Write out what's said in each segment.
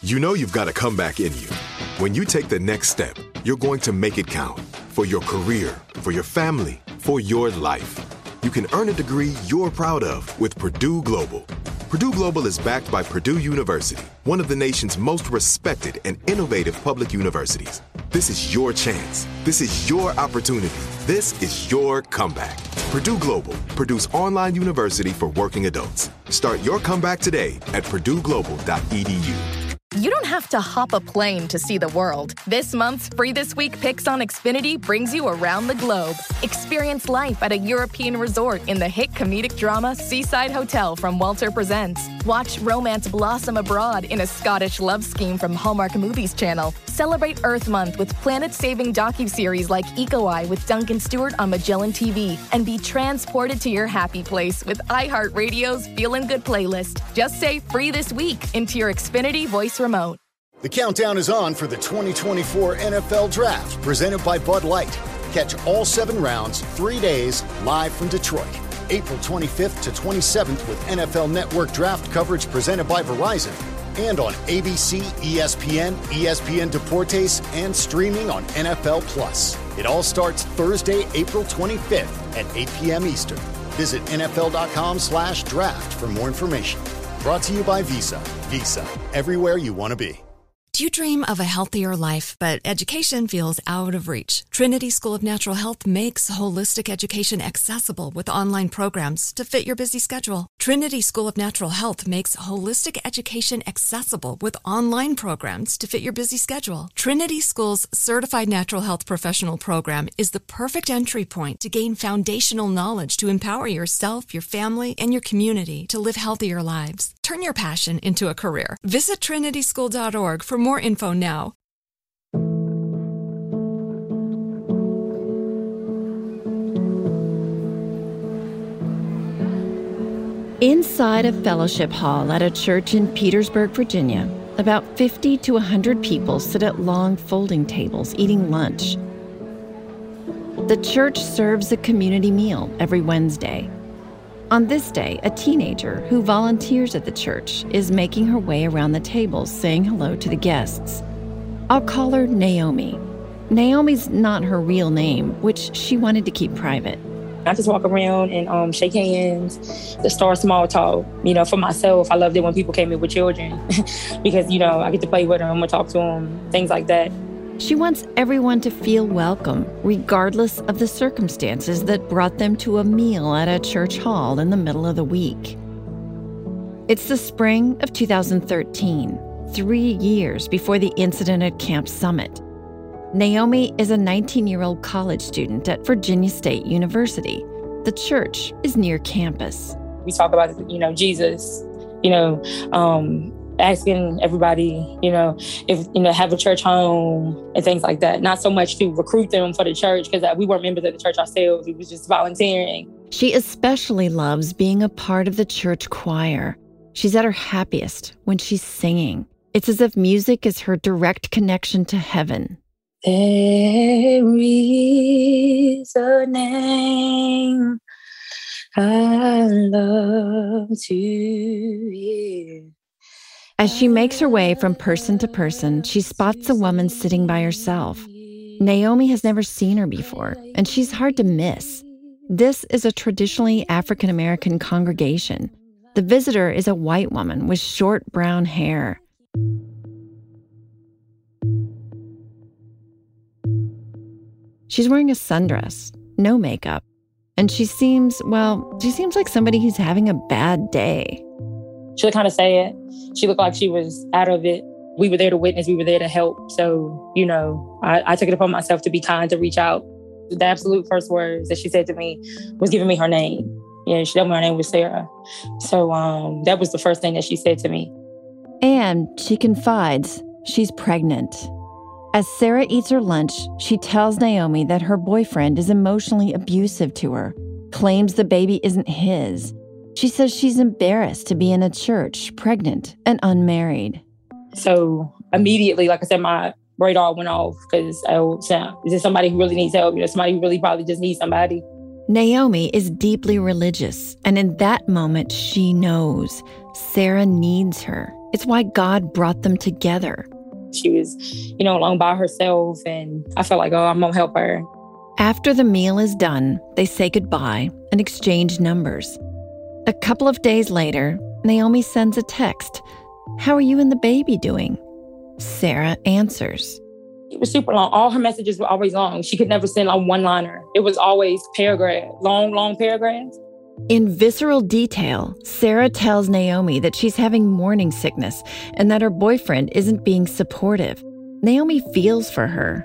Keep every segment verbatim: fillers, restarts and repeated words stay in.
You know you've got a comeback in you. When you take the next step, you're going to make it count. For your career, for your family, for your life. You can earn a degree you're proud of with Purdue Global. Purdue Global is backed by Purdue University, one of the nation's most respected and innovative public universities. This is your chance. This is your opportunity. This is your comeback. Purdue Global, Purdue's online university for working adults. Start your comeback today at purdue global dot e d u. You don't have to hop a plane to see the world. This month's Free This Week Picks on Xfinity brings you around the globe. Experience life at a European resort in the hit comedic drama Seaside Hotel from Walter Presents. Watch romance blossom abroad in a Scottish love scheme from Hallmark Movies Channel. Celebrate Earth Month with planet-saving docuseries like Eco-Eye with Duncan Stewart on Magellan T V. And be transported to your happy place with iHeartRadio's Feelin' Good playlist. Just say Free This Week into your Xfinity voice remote. The countdown is on for the twenty twenty-four N F L Draft, presented by Bud Light. Catch all seven rounds, three days, live from Detroit. April twenty-fifth to twenty-seventh with N F L Network Draft coverage presented by Verizon. And on A B C, E S P N, E S P N Deportes, and streaming on N F L Plus. It all starts Thursday, April twenty-fifth at eight p.m. Eastern. Visit nfl.com slash draft for more information. Brought to you by Visa. Visa, everywhere you want to be. Do you dream of a healthier life, but education feels out of reach? Trinity School of Natural Health makes holistic education accessible with online programs to fit your busy schedule. Trinity School of Natural Health makes holistic education accessible with online programs to fit your busy schedule. Trinity School's Certified Natural Health Professional Program is the perfect entry point to gain foundational knowledge to empower yourself, your family, and your community to live healthier lives. Turn your passion into a career. Visit trinity school dot org for more info now. Inside a fellowship hall at a church in Petersburg, Virginia, about fifty to one hundred people sit at long folding tables eating lunch. The church serves a community meal every Wednesday. On this day, a teenager who volunteers at the church is making her way around the tables saying hello to the guests. I'll call her Naomi. Naomi's not her real name, which she wanted to keep private. I just walk around and um, shake hands, to start small talk. You know, for myself, I loved it when people came in with children because, you know, I get to play with them, I talk to them, things like that. She wants everyone to feel welcome, regardless of the circumstances that brought them to a meal at a church hall in the middle of the week. It's the spring of two thousand thirteen, three years before the incident at Camp Summit. Naomi is a nineteen-year-old college student at Virginia State University. The church is near campus. We talk about, you know, Jesus, you know, um, asking everybody, you know, if, you know, have a church home and things like that. Not so much to recruit them for the church because we weren't members of the church ourselves. We was just volunteering. She especially loves being a part of the church choir. She's at her happiest when she's singing. It's as if music is her direct connection to heaven. There is a name I love to hear. As she makes her way from person to person, she spots a woman sitting by herself. Naomi has never seen her before, and she's hard to miss. This is a traditionally African-American congregation. The visitor is a white woman with short brown hair. She's wearing a sundress, no makeup, and she seems, well, she seems like somebody who's having a bad day. She looked kind of sad. She looked like she was out of it. We were there to witness. We were there to help. So, you know, I, I took it upon myself to be kind, to reach out. The absolute first words that she said to me was giving me her name. Yeah, she told me her name was Sarah. So um, that was the first thing that she said to me. And she confides she's pregnant. As Sarah eats her lunch, she tells Naomi that her boyfriend is emotionally abusive to her, claims the baby isn't his. She says she's embarrassed to be in a church, pregnant and unmarried. So immediately, like I said, my radar went off because I was, uh, is this somebody who really needs help? You know, somebody who really probably just needs somebody. Naomi is deeply religious, and in that moment, she knows Sarah needs her It's why God brought them together. She was, you know, alone by herself, and I felt like, oh, I'm going to help her. After the meal is done, they say goodbye and exchange numbers. A couple of days later, Naomi sends a text. "How are you and the baby doing?" Sarah answers. It was super long. All her messages were always long. She could never send like one-liner. It was always paragraph, long, long paragraphs. In visceral detail, Sarah tells Naomi that she's having morning sickness and that her boyfriend isn't being supportive. Naomi feels for her.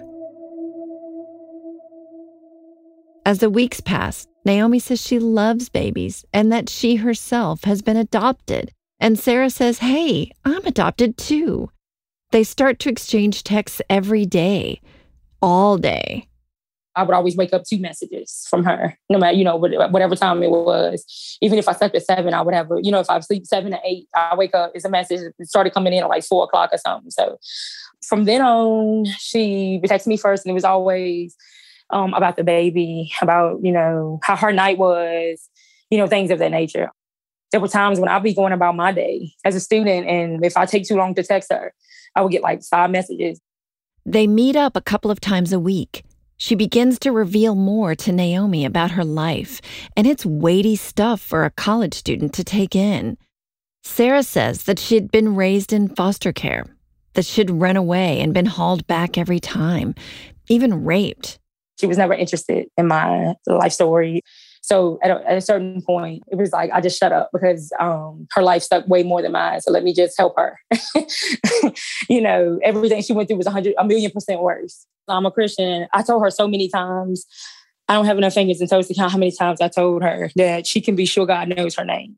As the weeks pass, Naomi says she loves babies and that she herself has been adopted. And Sarah says, "Hey, I'm adopted too." They start to exchange texts every day, all day. I would always wake up two messages from her, no matter, you know, whatever time it was. Even if I slept at seven, I would have, a, you know, if I sleep seven to eight, I wake up, it's a message. It started coming in at like four o'clock or something. So from then on, she would text me first, and it was always um, about the baby, about, you know, how her night was, you know, things of that nature. There were times when I'd be going about my day as a student, and if I take too long to text her, I would get like five messages. They meet up a couple of times a week. She begins to reveal more to Naomi about her life, and it's weighty stuff for a college student to take in. Sarah says that she'd been raised in foster care, that she'd run away and been hauled back every time, even raped. She was never interested in my life story. So at a, at a certain point, it was like, I just shut up because um, her life stuck way more than mine. So let me just help her. You know, everything she went through was a hundred, a million percent worse. I'm a Christian. I told her so many times, I don't have enough fingers and toes to count how many times I told her that she can be sure God knows her name.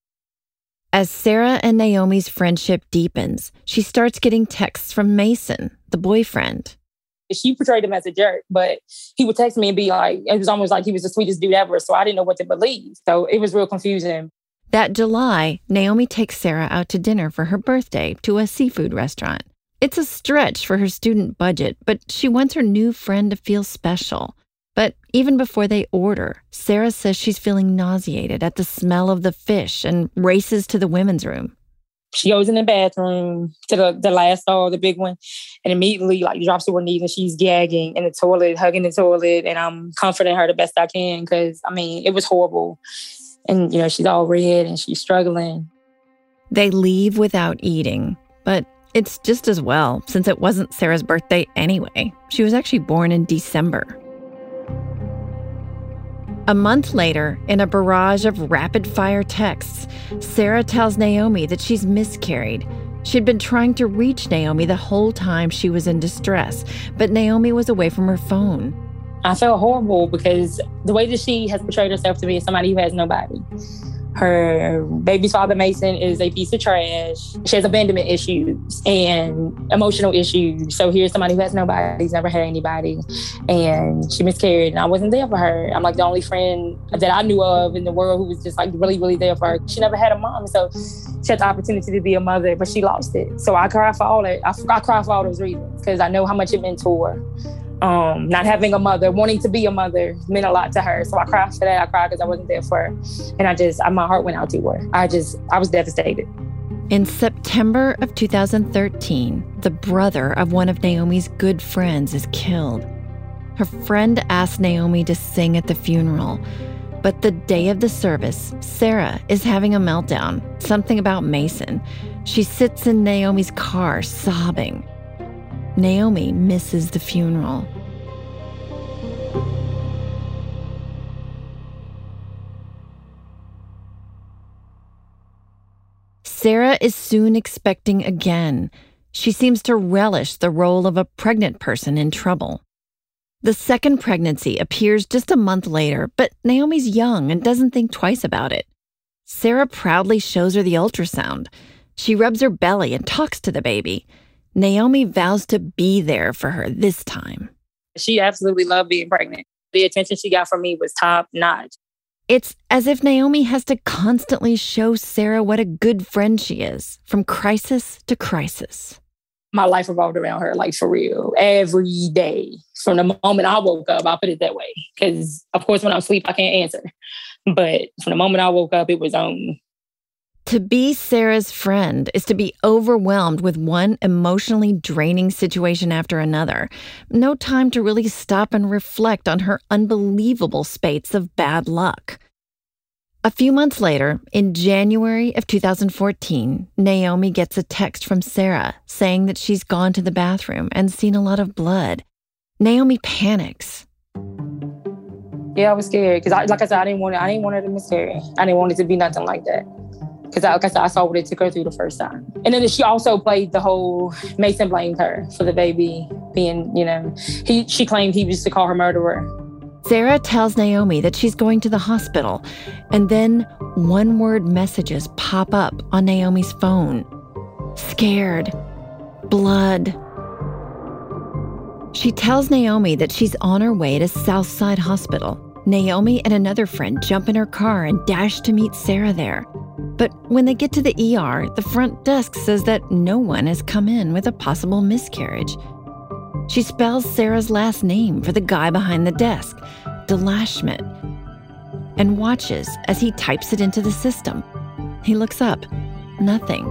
As Sarah and Naomi's friendship deepens, she starts getting texts from Mason, the boyfriend. She portrayed him as a jerk, but he would text me and be like, it was almost like he was the sweetest dude ever. So I didn't know what to believe. So it was real confusing. That July, Naomi takes Sarah out to dinner for her birthday to a seafood restaurant. It's a stretch for her student budget, but she wants her new friend to feel special. But even before they order, Sarah says she's feeling nauseated at the smell of the fish and races to the women's room. She goes in the bathroom to the, the last stall, the big one, and immediately like drops to her knees and she's gagging in the toilet, hugging the toilet. And I'm comforting her the best I can because, I mean, it was horrible. And, you know, she's all red and she's struggling. They leave without eating, but it's just as well since it wasn't Sarah's birthday anyway. She was actually born in December. A month later, in a barrage of rapid-fire texts, Sarah tells Naomi that she's miscarried. She'd been trying to reach Naomi the whole time she was in distress, but Naomi was away from her phone. I felt horrible because the way that she has portrayed herself to be is somebody who has nobody. Her baby's father, Mason, is a piece of trash. She has abandonment issues and emotional issues. So here's somebody who has nobody, who's never had anybody. And she miscarried and I wasn't there for her. I'm like the only friend that I knew of in the world who was just like really, really there for her. She never had a mom. So she had the opportunity to be a mother, but she lost it. So I cry for all that. I, I cry for all those reasons because I know how much it meant to her. Um, not having a mother, wanting to be a mother meant a lot to her. So I cried for that. I cried because I wasn't there for her. And I just, I, my heart went out to her. I just, I was devastated. In September of two thousand thirteen, the brother of one of Naomi's good friends is killed. Her friend asked Naomi to sing at the funeral. But the day of the service, Sarah is having a meltdown, something about Mason. She sits in Naomi's car sobbing. Naomi misses the funeral. Sarah is soon expecting again. She seems to relish the role of a pregnant person in trouble. The second pregnancy appears just a month later, but Naomi's young and doesn't think twice about it. Sarah proudly shows her the ultrasound. She rubs her belly and talks to the baby. Naomi vows to be there for her this time. She absolutely loved being pregnant. The attention she got from me was top notch. It's as if Naomi has to constantly show Sarah what a good friend she is, from crisis to crisis. My life revolved around her, like for real, every day. From the moment I woke up, I'll put it that way. Because, of course, when I'm asleep, I can't answer. But from the moment I woke up, it was on. To be Sarah's friend is to be overwhelmed with one emotionally draining situation after another. No time to really stop and reflect on her unbelievable spates of bad luck. A few months later, in January of two thousand fourteen, Naomi gets a text from Sarah saying that she's gone to the bathroom and seen a lot of blood. Naomi panics. Yeah, I was scared because, like I said, I didn't want it. I didn't want her to miscarry. I didn't want it to be nothing like that. Because, like I said, I saw what it took her through the first time. And then she also played the whole, Mason blamed her for the baby being, you know, he. she claimed he used to call her murderer. Sarah tells Naomi that she's going to the hospital, and then one-word messages pop up on Naomi's phone. Scared. Blood. She tells Naomi that she's on her way to Southside Hospital. Naomi and another friend jump in her car and dash to meet Sarah there. But when they get to the E R, the front desk says that no one has come in with a possible miscarriage. She spells Sarah's last name for the guy behind the desk, Delashmet, and watches as he types it into the system. He looks up. Nothing.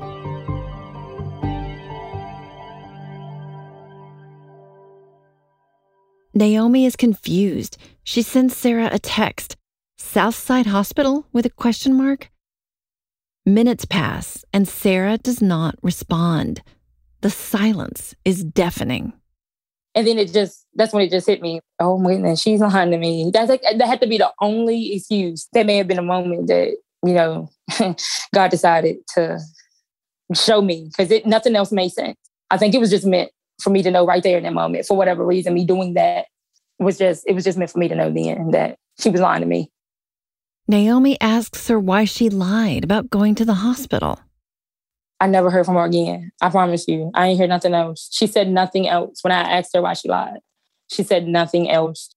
Naomi is confused. She sends Sarah a text. Southside Hospital with a question mark? Minutes pass, and Sarah does not respond. The silence is deafening. And then it just, that's when it just hit me. Oh my goodness, she's lying to me. That's like, that had to be the only excuse. That may have been a moment that, you know, God decided to show me because it nothing else made sense. I think it was just meant for me to know right there in that moment. For whatever reason, me doing that was just, it was just meant for me to know then that she was lying to me. Naomi asks her why she lied about going to the hospital. I never heard from her again. I promise you. I ain't heard nothing else. She said nothing else when I asked her why she lied. She said nothing else.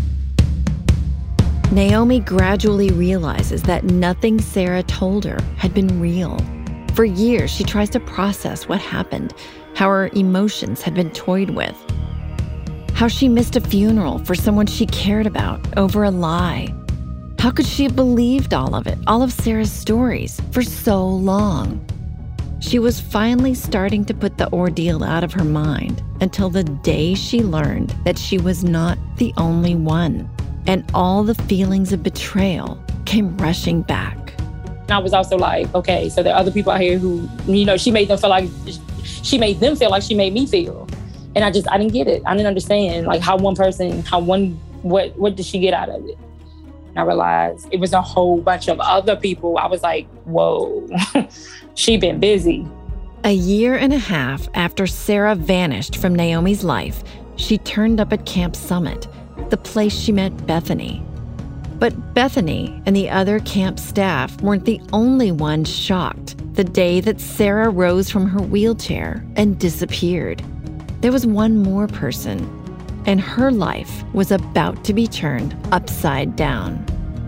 Naomi gradually realizes that nothing Sarah told her had been real. For years, she tries to process what happened, how her emotions had been toyed with, how she missed a funeral for someone she cared about over a lie. How could she have believed all of it, all of Sarah's stories, for so long? She was finally starting to put the ordeal out of her mind until the day she learned that she was not the only one, and all the feelings of betrayal came rushing back. And I was also like, okay, so there are other people out here who, you know, she made them feel like, she made them feel like she made me feel. And I just, I didn't get it. I didn't understand, like, how one person, how one, what, what did she get out of it? I realized it was a whole bunch of other people. I was like, whoa, she been busy. A year and a half after Sarah vanished from Naomi's life, she turned up at Camp Summit, the place she met Bethany. But Bethany and the other camp staff weren't the only ones shocked the day that Sarah rose from her wheelchair and disappeared. There was one more person, and her life was about to be turned upside down.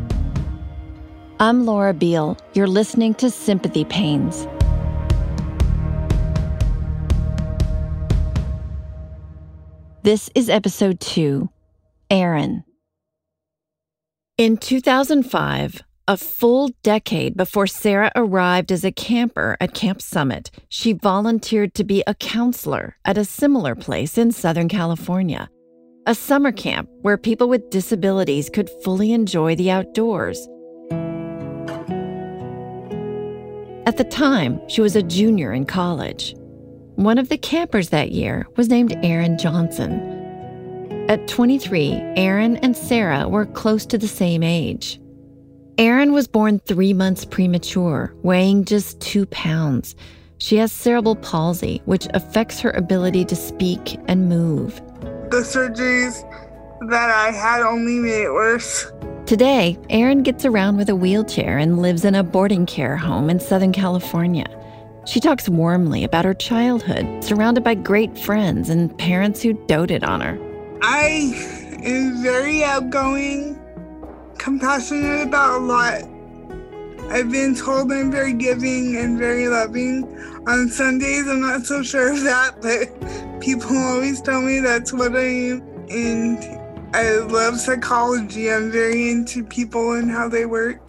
I'm Laura Beal. You're listening to Sympathy Pains. This is episode two, Aaron. In two thousand five, a full decade before Sarah arrived as a camper at Camp Summit, she volunteered to be a counselor at a similar place in Southern California. A summer camp where people with disabilities could fully enjoy the outdoors. At the time, she was a junior in college. One of the campers that year was named Aaron Johnson. At twenty-three, Aaron and Sarah were close to the same age. Aaron was born three months premature, weighing just two pounds. She has cerebral palsy, which affects her ability to speak and move. The surgeries that I had only made it worse. Today, Aaron gets around with a wheelchair and lives in a boarding care home in Southern California. She talks warmly about her childhood, surrounded by great friends and parents who doted on her. I am very outgoing, compassionate about a lot. I've been told I'm very giving and very loving. On Sundays, I'm not so sure of that, but people always tell me that's what I am. And I love psychology. I'm very into people and how they work.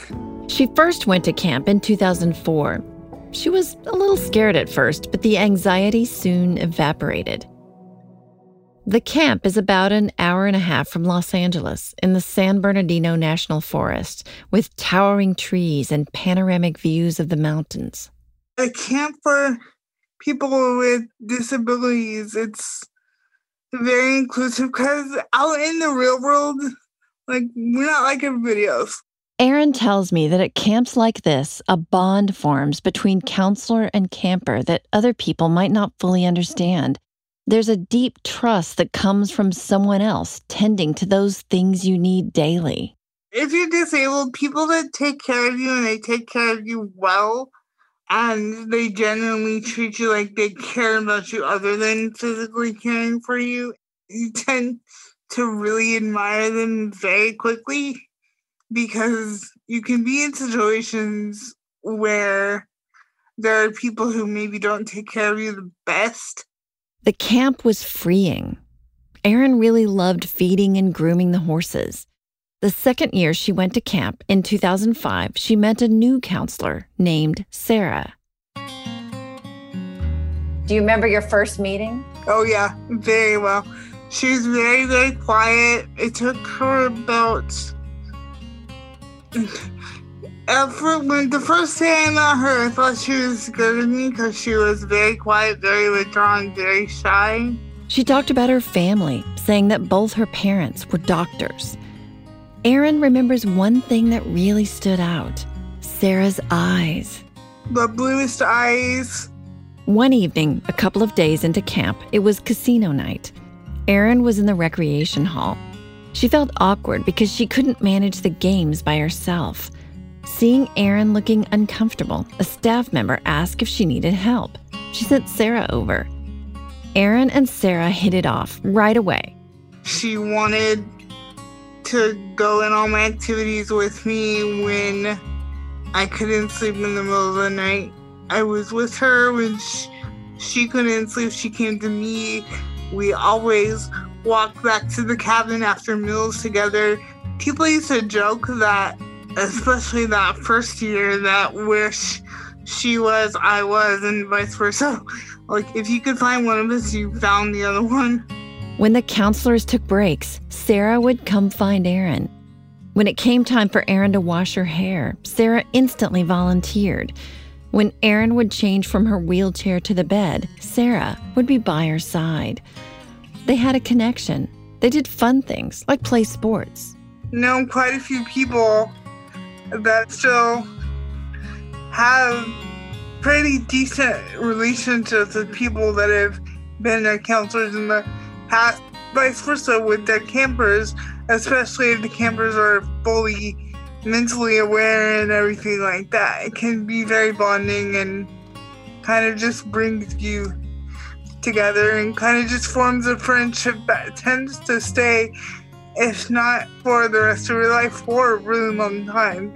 She first went to camp in two thousand four. She was a little scared at first, but the anxiety soon evaporated. The camp is about an hour and a half from Los Angeles in the San Bernardino National Forest with towering trees and panoramic views of the mountains. A camp for people with disabilities, it's very inclusive because out in the real world, like, we're not like everybody else. Erin tells me that at camps like this, a bond forms between counselor and camper that other people might not fully understand. There's a deep trust that comes from someone else tending to those things you need daily. If you're disabled, people that take care of you and they take care of you well, and they genuinely treat you like they care about you other than physically caring for you, you tend to really admire them very quickly, because you can be in situations where there are people who maybe don't take care of you the best. The camp was freeing. Erin really loved feeding and grooming the horses. The second year she went to camp, in two thousand five, she met a new counselor named Sarah. Do you remember your first meeting? Oh, yeah, very well. She was very, very quiet. It took her about... After, when the first day I met her, I thought she was scared of me because she was very quiet, very withdrawn, very shy. She talked about her family, saying that both her parents were doctors. Erin remembers one thing that really stood out: Sarah's eyes. The bluest eyes. One evening, a couple of days into camp, it was casino night. Erin was in the recreation hall. She felt awkward because she couldn't manage the games by herself. Seeing Erin looking uncomfortable, a staff member asked if she needed help. She sent Sarah over. Erin and Sarah hit it off right away. She wanted to go in all my activities with me when I couldn't sleep in the middle of the night. I was with her when she, she couldn't sleep. She came to me. We always walked back to the cabin after meals together. People used to joke that, especially that first year, that where she, she was, I was, and vice versa. Like, if you could find one of us, you found the other one. When the counselors took breaks, Sarah would come find Erin. When it came time for Erin to wash her hair, Sarah instantly volunteered. When Erin would change from her wheelchair to the bed, Sarah would be by her side. They had a connection. They did fun things, like play sports. Know quite a few people that still have pretty decent relationships with people that have been their counselors in the past, vice versa with their campers, especially if the campers are fully mentally aware and everything like that. It can be very bonding and kind of just brings you together and kind of just forms a friendship that tends to stay, if not for the rest of your life, for a really long time.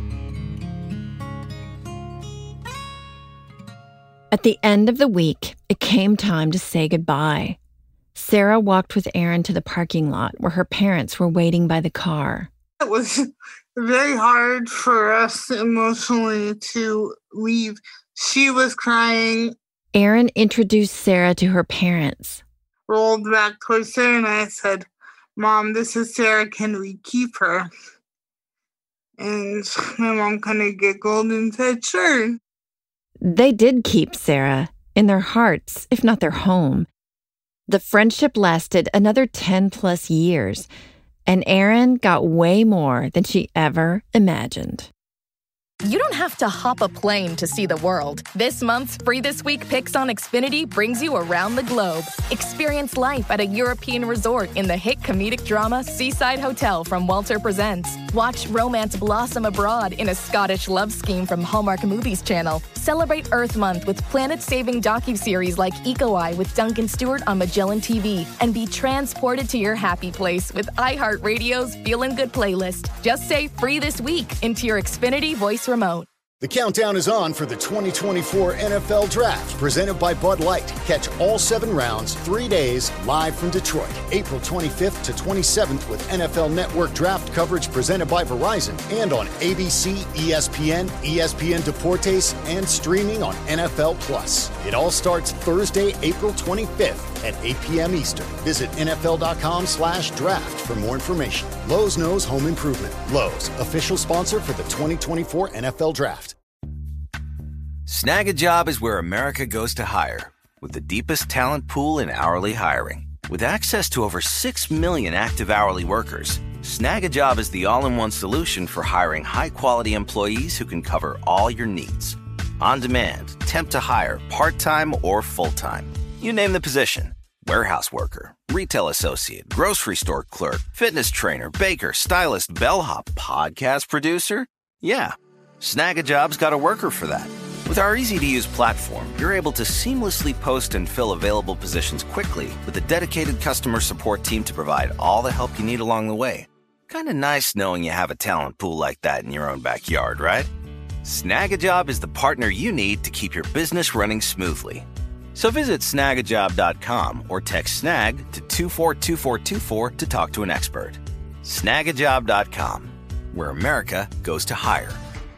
At the end of the week, it came time to say goodbye. Sarah walked with Erin to the parking lot where her parents were waiting by the car. It was very hard for us emotionally to leave. She was crying. Erin introduced Sarah to her parents. Rolled back towards Sarah and I said, "Mom, this is Sarah. Can we keep her?" And my mom kind of giggled and said, "Sure." They did keep Sarah in their hearts, if not their home. The friendship lasted another ten plus years, and Erin got way more than she ever imagined. You don't have to hop a plane to see the world. This month's Free This Week Picks on Xfinity brings you around the globe. Experience life at a European resort in the hit comedic drama Seaside Hotel from Walter Presents. Watch romance blossom abroad in a Scottish love scheme from Hallmark Movies Channel. Celebrate Earth Month with planet-saving docuseries like Eco Eye with Duncan Stewart on Magellan T V. And be transported to your happy place with iHeartRadio's Feelin' Good playlist. Just say Free This Week into your Xfinity voice remote. The countdown is on for the twenty twenty-four N F L Draft, presented by Bud Light. Catch all seven rounds, three days, live from Detroit. April twenty-fifth to twenty-seventh with N F L Network draft coverage presented by Verizon and on A B C, E S P N, E S P N Deportes, and streaming on N F L Plus. It all starts Thursday, April twenty-fifth at eight p.m. Eastern. Visit nfl.com slash draft for more information. Lowe's knows home improvement. Lowe's, official sponsor for the twenty twenty-four N F L Draft. Snag a Job is where America goes to hire, with the deepest talent pool in hourly hiring. With access to over six million active hourly workers, Snag a Job is the all-in-one solution for hiring high-quality employees who can cover all your needs. On demand, temp to hire, part-time or full-time. You name the position. Warehouse worker, retail associate, grocery store clerk, fitness trainer, baker, stylist, bellhop, podcast producer. Yeah, Snag a Job's got a worker for that. With our easy-to-use platform, you're able to seamlessly post and fill available positions quickly with a dedicated customer support team to provide all the help you need along the way. Kind of nice knowing you have a talent pool like that in your own backyard, right? Snag a Job is the partner you need to keep your business running smoothly. So visit snag a job dot com or text SNAG to two four two four two four to talk to an expert. snag a job dot com, where America goes to hire.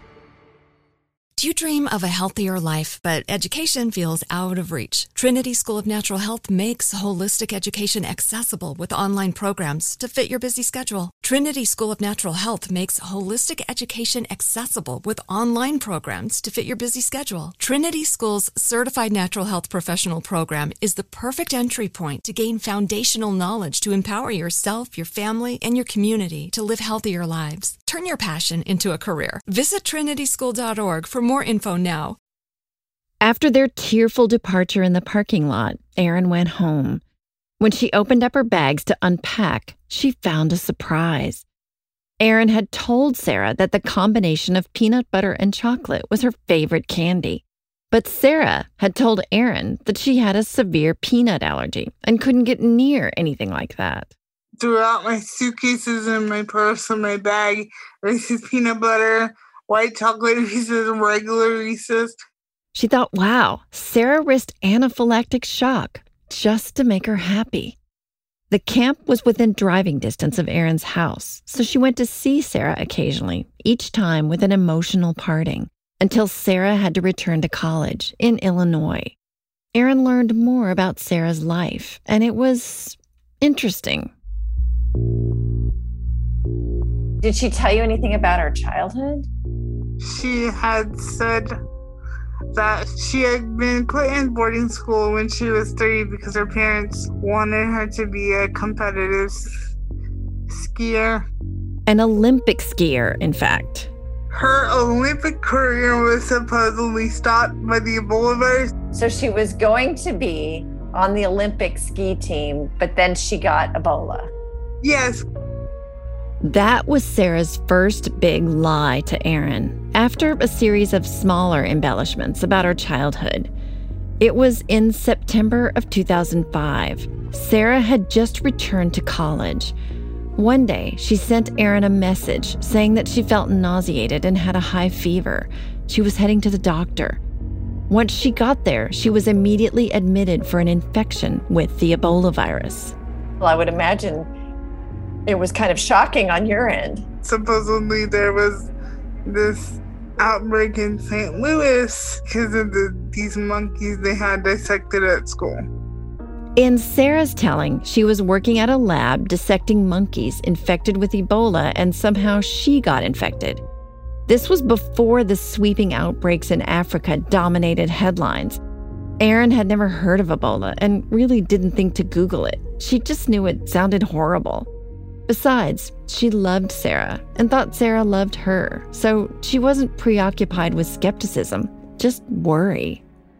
Do you dream of a healthier life, but education feels out of reach? Trinity School of Natural Health makes holistic education accessible with online programs to fit your busy schedule. Trinity School of Natural Health makes holistic education accessible with online programs to fit your busy schedule. Trinity School's Certified Natural Health Professional Program is the perfect entry point to gain foundational knowledge to empower yourself, your family, and your community to live healthier lives. Turn your passion into a career. Visit trinity school dot org for more info now. After their tearful departure in the parking lot, Erin went home. When she opened up her bags to unpack, she found a surprise. Erin had told Sarah that the combination of peanut butter and chocolate was her favorite candy. But Sarah had told Erin that she had a severe peanut allergy and couldn't get near anything like that. Throughout my suitcases and my purse and my bag, Reese's peanut butter, white chocolate Reese's, regular Reese's. She thought, wow, Sarah risked anaphylactic shock just to make her happy. The camp was within driving distance of Erin's house, so she went to see Sarah occasionally, each time with an emotional parting, until Sarah had to return to college in Illinois. Erin learned more about Sarah's life, and it was interesting. Did she tell you anything about her childhood? She had said that she had been put in boarding school when she was three because her parents wanted her to be a competitive skier. An Olympic skier, in fact. Her Olympic career was supposedly stopped by the Ebola virus. So she was going to be on the Olympic ski team, but then she got Ebola. Yes. That was Sarah's first big lie to Erin, after a series of smaller embellishments about her childhood. It was in September of two thousand five. Sarah had just returned to college. One day, she sent Erin a message saying that she felt nauseated and had a high fever. She was heading to the doctor. Once she got there, she was immediately admitted for an infection with the Ebola virus. Well, I would imagine it was kind of shocking on your end. Supposedly there was this outbreak in Saint Louis because of the, these monkeys they had dissected at school. In Sarah's telling, she was working at a lab dissecting monkeys infected with Ebola, and somehow she got infected. This was before the sweeping outbreaks in Africa dominated headlines. Erin had never heard of Ebola and really didn't think to Google it. She just knew it sounded horrible. Besides, she loved Sarah and thought Sarah loved her, so she wasn't preoccupied with skepticism, just worry.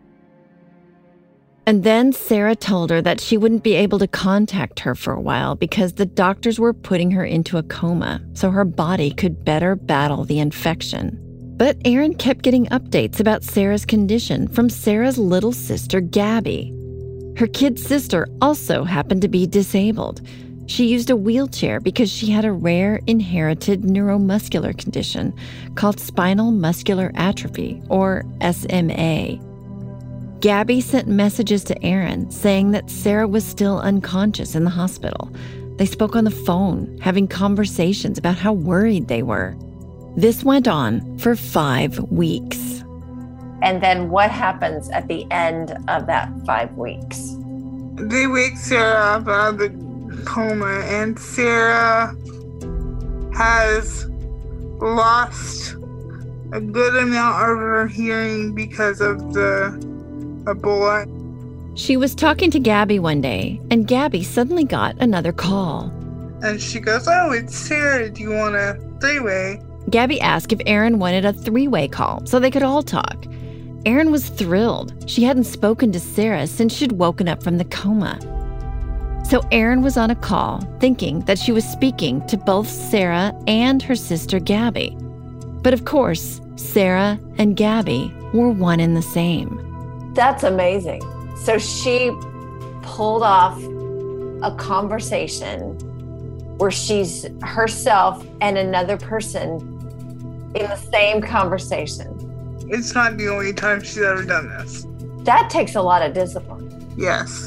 And then Sarah told her that she wouldn't be able to contact her for a while because the doctors were putting her into a coma so her body could better battle the infection. But Erin kept getting updates about Sarah's condition from Sarah's little sister, Gabby. Her kid sister also happened to be disabled. She used a wheelchair because she had a rare inherited neuromuscular condition called spinal muscular atrophy, or S M A. Gabby sent messages to Aaron saying that Sarah was still unconscious in the hospital. They spoke on the phone, having conversations about how worried they were. This went on for five weeks. And then what happens at the end of that five weeks? They wake Sarah up out of the coma, and Sarah has lost a good amount of her hearing because of the Ebola. She was talking to Gabby one day, and Gabby suddenly got another call. And she goes, "Oh, it's Sarah. Do you want a three-way?" Gabby asked if Aaron wanted a three-way call so they could all talk. Aaron was thrilled. She hadn't spoken to Sarah since she'd woken up from the coma. So Aaron was on a call, thinking that she was speaking to both Sarah and her sister Gabby. But of course, Sarah and Gabby were one and the same. That's amazing. So she pulled off a conversation where she's herself and another person in the same conversation. It's not the only time she's ever done this. That takes a lot of discipline. Yes.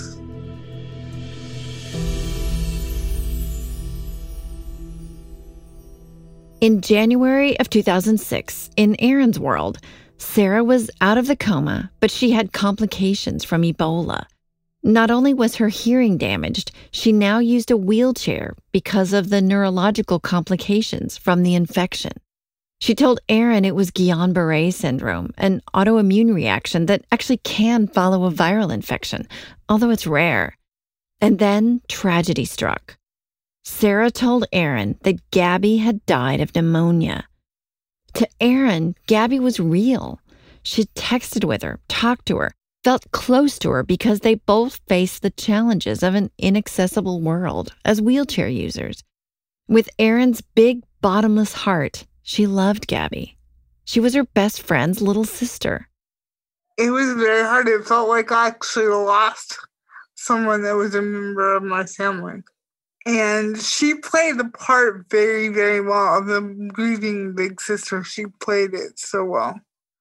In January of two thousand six, in Aaron's world, Sarah was out of the coma, but she had complications from Ebola. Not only was her hearing damaged, she now used a wheelchair because of the neurological complications from the infection. She told Aaron it was Guillain-Barré syndrome, an autoimmune reaction that actually can follow a viral infection, although it's rare. And then tragedy struck. Sarah told Aaron that Gabby had died of pneumonia. To Aaron, Gabby was real. She'd texted with her, talked to her, felt close to her because they both faced the challenges of an inaccessible world as wheelchair users. With Aaron's big, bottomless heart, she loved Gabby. She was her best friend's little sister. It was very hard. It felt like I actually lost someone that was a member of my family. And she played the part very, very well of the grieving big sister. She played it so well.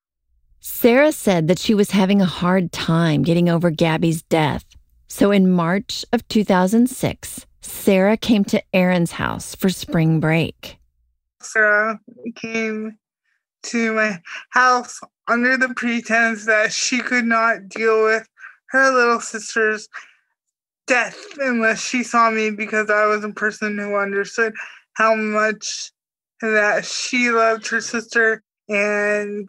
Sarah said that she was having a hard time getting over Gabby's death. So in March of two thousand six, Sarah came to Aaron's house for spring break. Sarah came to my house under the pretense that she could not deal with her little sister's death unless she saw me, because I was a person who understood how much that she loved her sister, and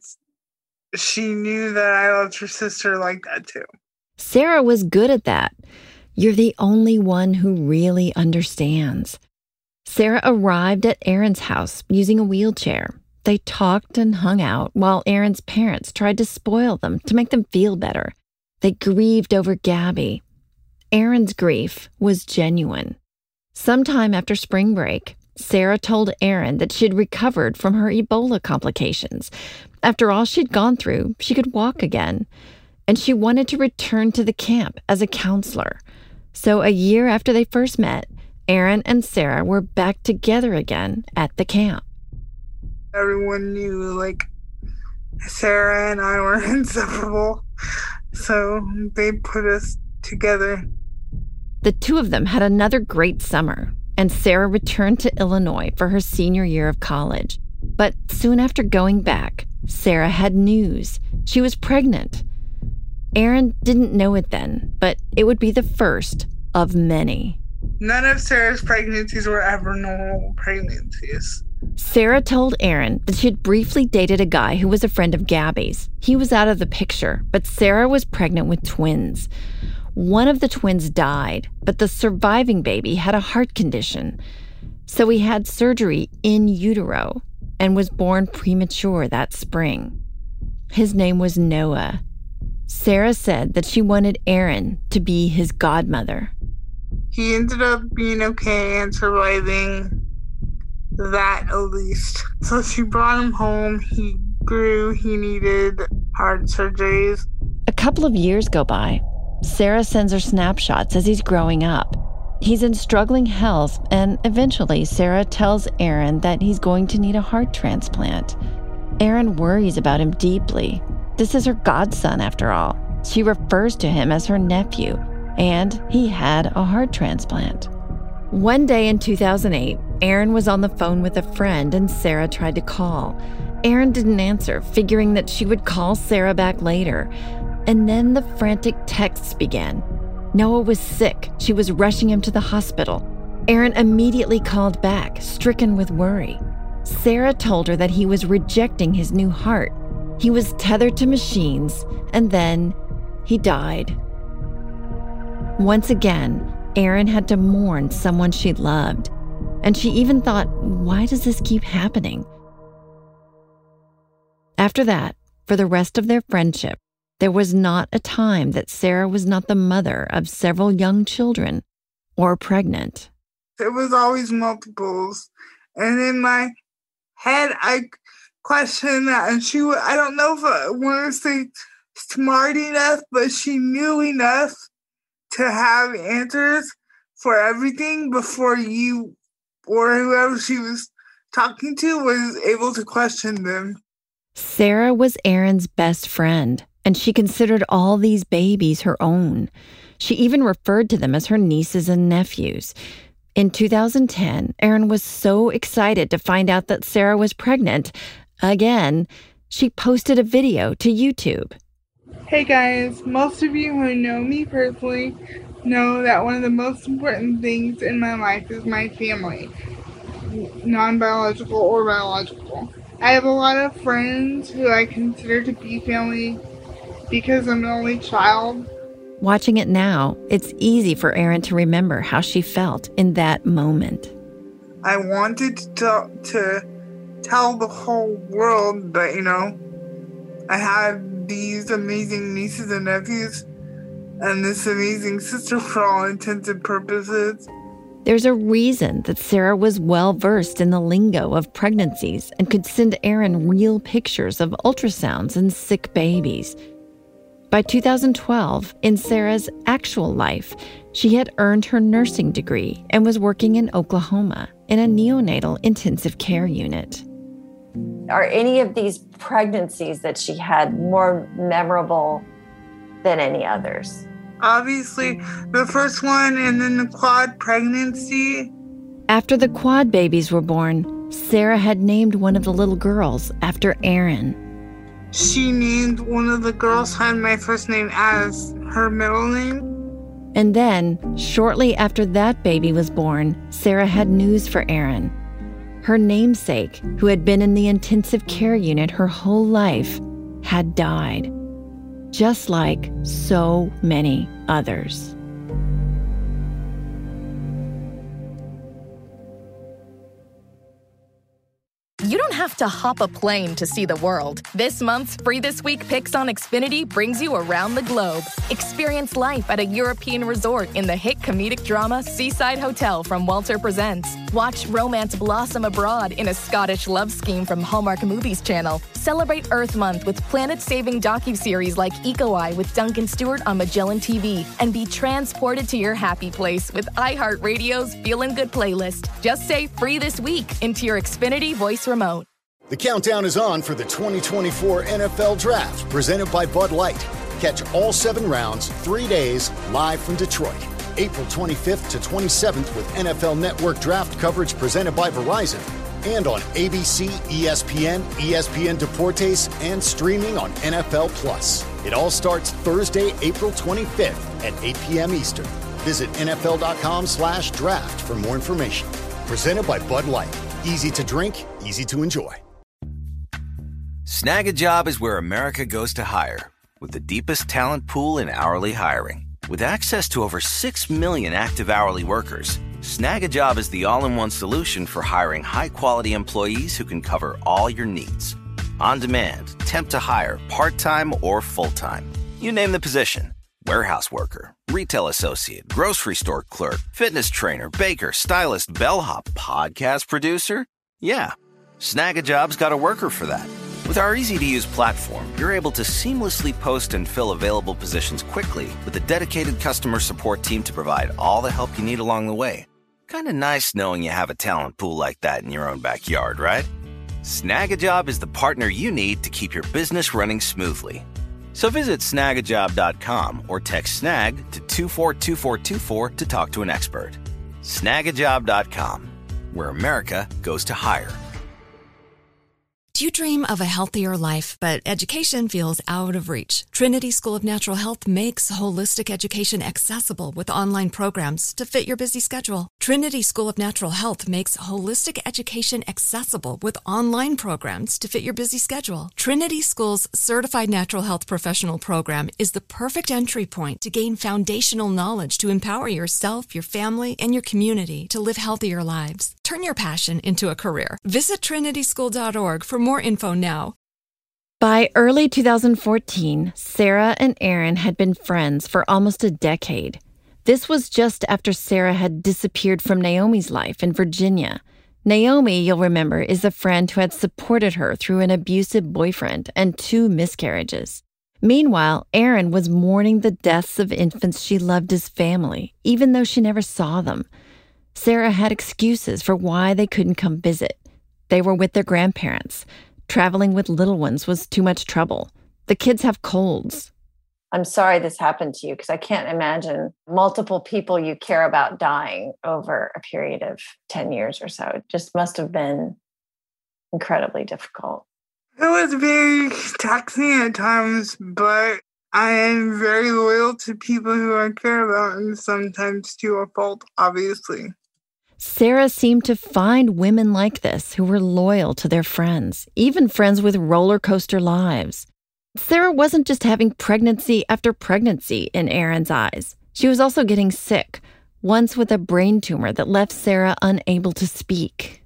she knew that I loved her sister like that too. Sarah was good at that. You're the only one who really understands. Sarah arrived at Aaron's house using a wheelchair. They talked and hung out while Aaron's parents tried to spoil them to make them feel better. They grieved over Gabby. Aaron's grief was genuine. Sometime after spring break, Sarah told Aaron that she'd recovered from her Ebola complications. After all she'd gone through, she could walk again. And she wanted to return to the camp as a counselor. So a year after they first met, Aaron and Sarah were back together again at the camp. Everyone knew, like, Sarah and I were inseparable. So they put us together. The two of them had another great summer, and Sarah returned to Illinois for her senior year of college. But soon after going back, Sarah had news. She was pregnant. Aaron didn't know it then, but it would be the first of many. None of Sarah's pregnancies were ever normal pregnancies. Sarah told Aaron that she had briefly dated a guy who was a friend of Gabby's. He was out of the picture, but Sarah was pregnant with twins. One of the twins died, but the surviving baby had a heart condition. So he had surgery in utero and was born premature that spring. His name was Noah. Sarah said that she wanted Aaron to be his godmother. He ended up being okay and surviving that at least. So she brought him home. He grew. He needed heart surgeries. A couple of years go by. Sarah sends her snapshots as he's growing up. He's in struggling health, and eventually Sarah tells Aaron that he's going to need a heart transplant. Aaron worries about him deeply. This is her godson, after all. She refers to him as her nephew, and he had a heart transplant. One day in two thousand eight, Aaron was on the phone with a friend and Sarah tried to call. Aaron didn't answer, figuring that she would call Sarah back later. And then the frantic texts began. Noah was sick. She was rushing him to the hospital. Aaron immediately called back, stricken with worry. Sarah told her that he was rejecting his new heart. He was tethered to machines, and then he died. Once again, Aaron had to mourn someone she loved. And she even thought, why does this keep happening? After that, for the rest of their friendship, there was not a time that Sarah was not the mother of several young children or pregnant. It was always multiples. And in my head, I questioned that. And she, I don't know if I want to say smart enough, but she knew enough to have answers for everything before you or whoever she was talking to was able to question them. Sarah was Aaron's best friend, and she considered all these babies her own. She even referred to them as her nieces and nephews. In two thousand ten, Aaron was so excited to find out that Sarah was pregnant. Again, she posted a video to YouTube. Hey guys, most of you who know me personally know that one of the most important things in my life is my family, non-biological or biological. I have a lot of friends who I consider to be family because I'm an only child. Watching it now, it's easy for Aaron to remember how she felt in that moment. I wanted to, to tell the whole world that, you know, I had these amazing nieces and nephews and this amazing sister for all intents and purposes. There's a reason that Sarah was well-versed in the lingo of pregnancies and could send Aaron real pictures of ultrasounds and sick babies. By two thousand twelve, in Sarah's actual life, she had earned her nursing degree and was working in Oklahoma in a neonatal intensive care unit. Are any of these pregnancies that she had more memorable than any others? Obviously, the first one and then the quad pregnancy. After the quad babies were born, Sarah had named one of the little girls after Aaron. She named one of the girls, had my first name as her middle name. And then, shortly after that baby was born, Sarah had news for Aaron. Her namesake, who had been in the intensive care unit her whole life, had died. Just like so many others. You don't have to hop a plane to see the world. This month's Free This Week Picks on Xfinity brings you around the globe. Experience life at a European resort in the hit comedic drama Seaside Hotel from Walter Presents. Watch romance blossom abroad in a Scottish love scheme from Hallmark Movies Channel. Celebrate Earth Month with planet-saving docuseries like Eco Eye with Duncan Stewart on Magellan T V. And be transported to your happy place with iHeartRadio's Feelin' Good playlist. Just say Free This Week into your Xfinity voice remote. The countdown is on for the twenty twenty-four N F L Draft, presented by Bud Light. Catch all seven rounds, three days, live from Detroit. April twenty-fifth to twenty-seventh with N F L Network Draft coverage presented by Verizon. And on A B C, E S P N, E S P N Deportes, and streaming on N F L Plus. It all starts Thursday, April twenty-fifth at eight p.m. Eastern. Visit nfl.com slash draft for more information. Presented by Bud Light. Easy to drink, easy to enjoy. Snag a Job is where America goes to hire, with the deepest talent pool in hourly hiring. With access to over six million active hourly workers, Snag a Job is the all-in-one solution for hiring high-quality employees who can cover all your needs. On demand, temp to hire, part-time or full-time. You name the position. Warehouse worker, retail associate, grocery store clerk, fitness trainer, baker, stylist, bellhop, podcast producer. Yeah, Snag a Job's got a worker for that. With our easy-to-use platform, you're able to seamlessly post and fill available positions quickly with a dedicated customer support team to provide all the help you need along the way. Kind of nice knowing you have a talent pool like that in your own backyard, right? Snag a Job is the partner you need to keep your business running smoothly. So visit snag a job dot com or text SNAG to two four two four two four to talk to an expert. snag a job dot com, where America goes to hire. Do you dream of a healthier life, but education feels out of reach? Trinity School of Natural Health makes holistic education accessible with online programs to fit your busy schedule. Trinity School of Natural Health makes holistic education accessible with online programs to fit your busy schedule. Trinity School's Certified Natural Health Professional Program is the perfect entry point to gain foundational knowledge to empower yourself, your family, and your community to live healthier lives. Turn your passion into a career. Visit trinity school dot org for more info now. By early two thousand fourteen, Sarah and Aaron had been friends for almost a decade. This was just after Sarah had disappeared from Naomi's life in Virginia. Naomi, you'll remember, is a friend who had supported her through an abusive boyfriend and two miscarriages. Meanwhile, Aaron was mourning the deaths of infants she loved as family, even though she never saw them. Sarah had excuses for why they couldn't come visit. They were with their grandparents. Traveling with little ones was too much trouble. The kids have colds. I'm sorry this happened to you because I can't imagine multiple people you care about dying over a period of ten years or so. It just must have been incredibly difficult. It was very taxing at times, but I am very loyal to people who I care about, and sometimes to a fault, obviously. Sarah seemed to find women like this who were loyal to their friends, even friends with roller coaster lives. Sarah wasn't just having pregnancy after pregnancy in Aaron's eyes. She was also getting sick, once with a brain tumor that left Sarah unable to speak.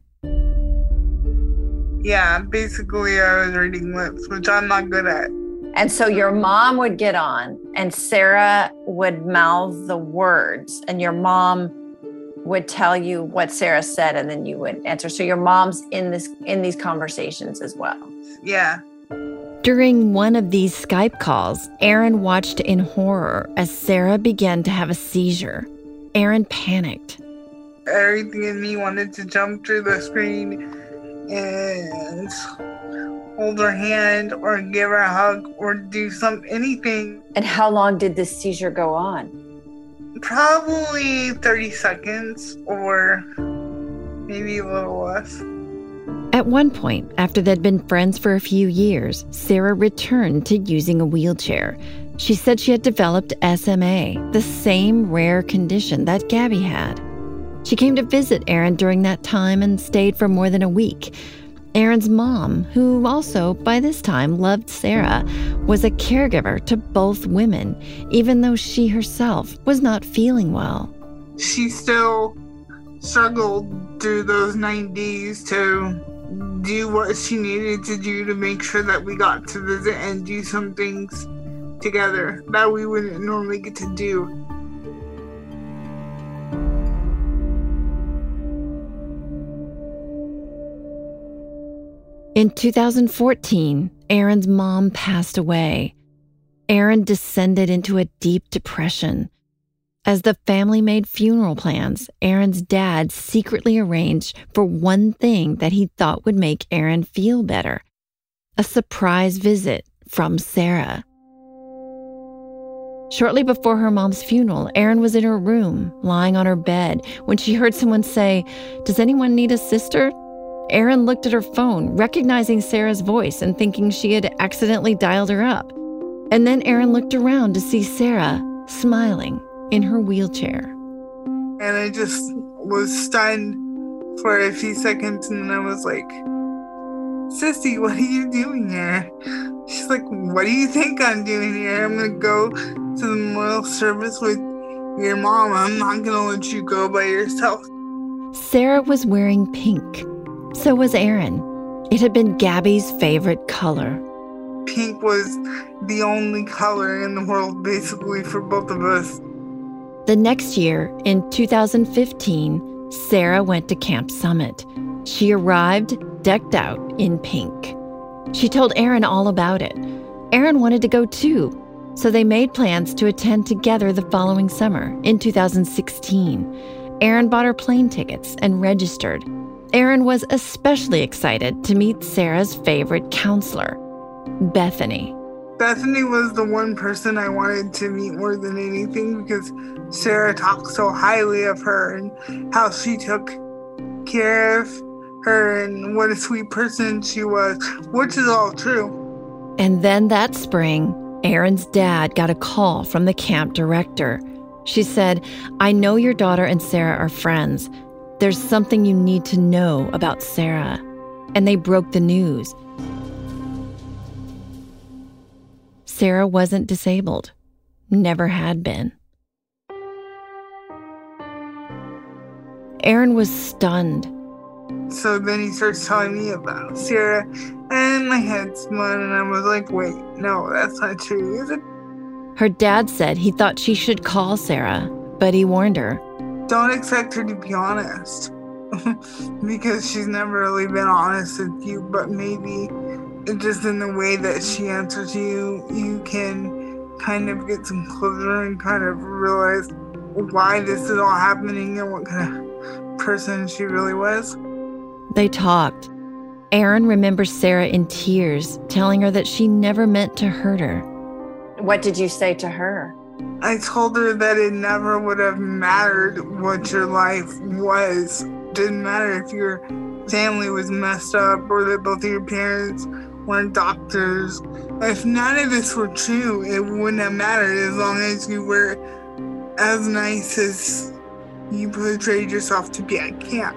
Yeah, basically I was reading lips, which I'm not good at. And so your mom would get on and Sarah would mouth the words and your mom would tell you what Sarah said and then you would answer. So your mom's in this in these conversations as well. Yeah. During one of these Skype calls, Aaron watched in horror as Sarah began to have a seizure. Aaron panicked. Everything in me wanted to jump through the screen and hold her hand or give her a hug or do some anything. And how long did this seizure go on? Probably thirty seconds or maybe a little less. At one point, after they'd been friends for a few years, Sarah returned to using a wheelchair. She said she had developed S M A, the same rare condition that Gabby had. She came to visit Aaron during that time and stayed for more than a week. Aaron's mom, who also, by this time, loved Sarah, was a caregiver to both women, even though she herself was not feeling well. She still struggled through those nine days to do what she needed to do to make sure that we got to visit and do some things together that we wouldn't normally get to do. In two thousand fourteen, Aaron's mom passed away. Aaron descended into a deep depression. As the family made funeral plans, Aaron's dad secretly arranged for one thing that he thought would make Aaron feel better: a surprise visit from Sarah. Shortly before her mom's funeral, Erin was in her room, lying on her bed, when she heard someone say, "Does anyone need a sister?" Erin looked at her phone, recognizing Sarah's voice and thinking she had accidentally dialed her up. And then Erin looked around to see Sarah smiling in her wheelchair. And I just was stunned for a few seconds, and then I was like, "Sissy, what are you doing here?" She's like, "What do you think I'm doing here? I'm going to go to the memorial service with your mom. I'm not going to let you go by yourself." Sarah was wearing pink. So was Aaron. It had been Gabby's favorite color. Pink was the only color in the world, basically, for both of us. The next year, in two thousand fifteen, Sarah went to Camp Summit. She arrived decked out in pink. She told Aaron all about it. Aaron wanted to go too, so they made plans to attend together the following summer, in two thousand sixteen. Aaron bought her plane tickets and registered. Aaron was especially excited to meet Sarah's favorite counselor, Bethany. Bethany was the one person I wanted to meet more than anything because Sarah talked so highly of her and how she took care of her and what a sweet person she was, which is all true. And then that spring, Aaron's dad got a call from the camp director. She said, "I know your daughter and Sarah are friends. There's something you need to know about Sarah." And they broke the news. Sarah wasn't disabled. Never had been. Aaron was stunned. So then he starts telling me about Sarah, and my head spun, and I was like, wait, no, that's not true, is it? Her dad said he thought she should call Sarah, but he warned her. Don't expect her to be honest, because she's never really been honest with you, but maybe just in the way that she answers you, you can kind of get some closure and kind of realize why this is all happening and what kind of person she really was. They talked. Aaron remembers Sarah in tears, telling her that she never meant to hurt her. What did you say to her? I told her that it never would have mattered what your life was. Didn't matter if your family was messed up or that both of your parents weren't doctors. If none of this were true, it wouldn't have mattered as long as you were as nice as you portrayed yourself to be at camp.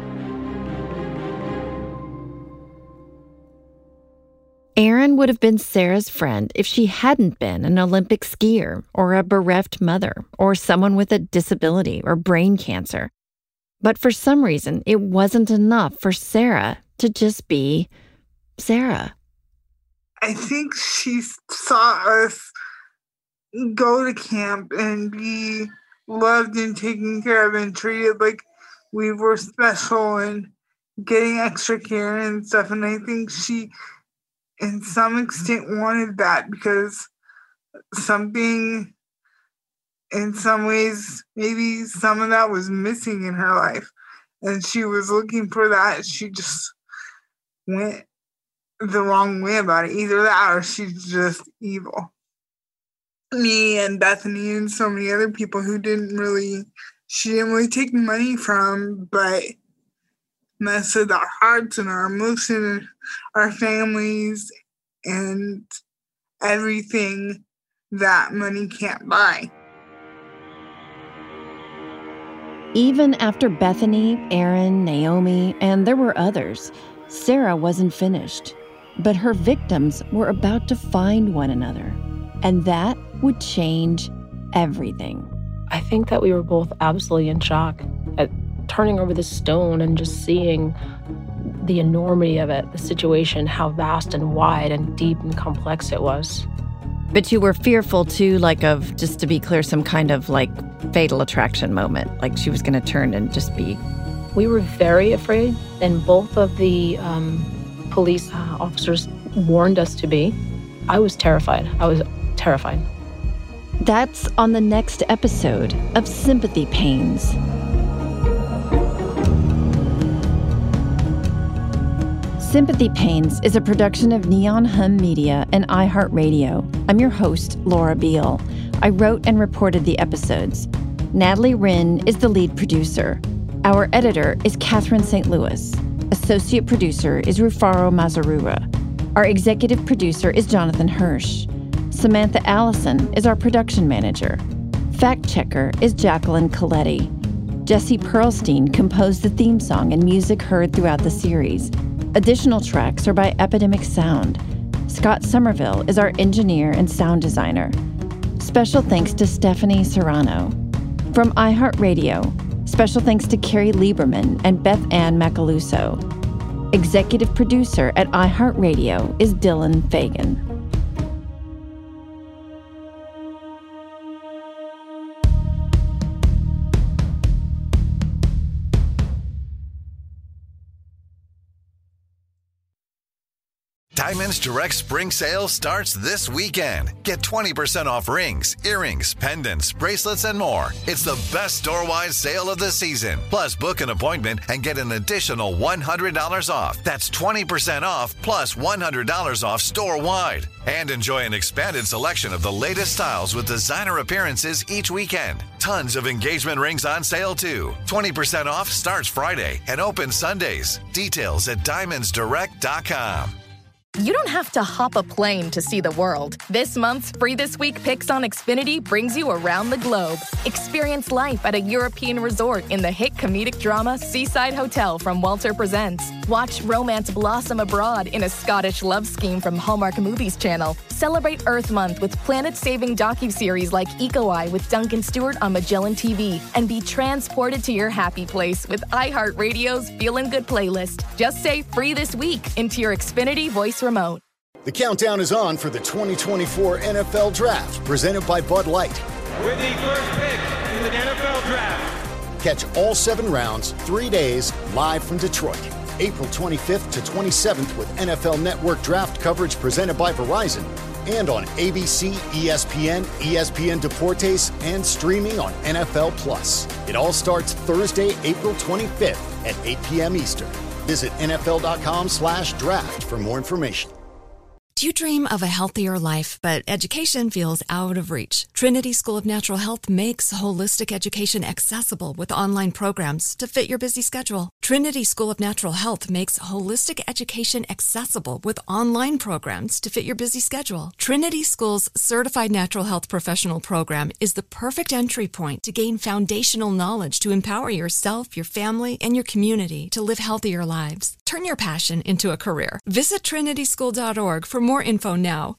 Aaron would have been Sarah's friend if she hadn't been an Olympic skier or a bereft mother or someone with a disability or brain cancer. But for some reason, it wasn't enough for Sarah to just be Sarah. I think she saw us go to camp and be loved and taken care of and treated like we were special and getting extra care and stuff. And I think she, in some extent, wanted that because something, in some ways, maybe some of that was missing in her life. And she was looking for that. She just went the wrong way about it. Either that or she's just evil. Me and Bethany and so many other people who didn't really, she didn't really take money from, but messed with our hearts and our emotions, our families, and everything that money can't buy. Even after Bethany, Aaron, Naomi, and there were others, Sarah wasn't finished. But her victims were about to find one another, and that would change everything. I think that we were both absolutely in shock at turning over the stone and just seeing the enormity of it, the situation, how vast and wide and deep and complex it was. But you were fearful, too, like of, just to be clear, some kind of, like, fatal attraction moment, like she was going to turn and just be... We were very afraid, and both of the um, police uh, officers warned us to be. I was terrified. I was terrified. That's on the next episode of Sympathy Pains. Sympathy Pains is a production of Neon Hum Media and iHeartRadio. I'm your host, Laura Beal. I wrote and reported the episodes. Natalie Wren is the lead producer. Our editor is Catherine Saint Louis. Associate producer is Rufaro Mazarura. Our executive producer is Jonathan Hirsch. Samantha Allison is our production manager. Fact checker is Jacqueline Coletti. Jesse Pearlstein composed the theme song and music heard throughout the series. Additional tracks are by Epidemic Sound. Scott Somerville is our engineer and sound designer. Special thanks to Stephanie Serrano. From iHeartRadio, special thanks to Carrie Lieberman and Beth Ann Macaluso. Executive producer at iHeartRadio is Dylan Fagan. Diamonds Direct Spring Sale starts this weekend. Get twenty percent off rings, earrings, pendants, bracelets, and more. It's the best store-wide sale of the season. Plus, book an appointment and get an additional one hundred dollars off. That's twenty percent off plus one hundred dollars off store-wide. And enjoy an expanded selection of the latest styles with designer appearances each weekend. Tons of engagement rings on sale, too. twenty percent off starts Friday and opens Sundays. Details at diamonds direct dot com. You don't have to hop a plane to see the world. This month's Free This Week Picks on Xfinity brings you around the globe. Experience life at a European resort in the hit comedic drama Seaside Hotel from Walter Presents. Watch romance blossom abroad in a Scottish love scheme from Hallmark Movies Channel. Celebrate Earth Month with planet-saving docuseries like Eco Eye with Duncan Stewart on Magellan T V. And be transported to your happy place with iHeartRadio's Feelin' Good playlist. Just say Free This Week into your Xfinity voice remote. The countdown is on for the twenty twenty-four N F L Draft, presented by Bud Light. With the first pick in the N F L Draft. Catch all seven rounds, three days, live from Detroit. April twenty-fifth to twenty-seventh with N F L Network Draft coverage presented by Verizon. And on A B C, E S P N, E S P N Deportes, and streaming on N F L Plus. It all starts Thursday, April twenty-fifth at eight p.m. Eastern. Visit N F L dot com slash draft for more information. Do you dream of a healthier life, but education feels out of reach? Trinity School of Natural Health makes holistic education accessible with online programs to fit your busy schedule. Trinity School of Natural Health makes holistic education accessible with online programs to fit your busy schedule. Trinity School's Certified Natural Health Professional Program is the perfect entry point to gain foundational knowledge to empower yourself, your family, and your community to live healthier lives. Turn your passion into a career. Visit trinity school dot org for more info now.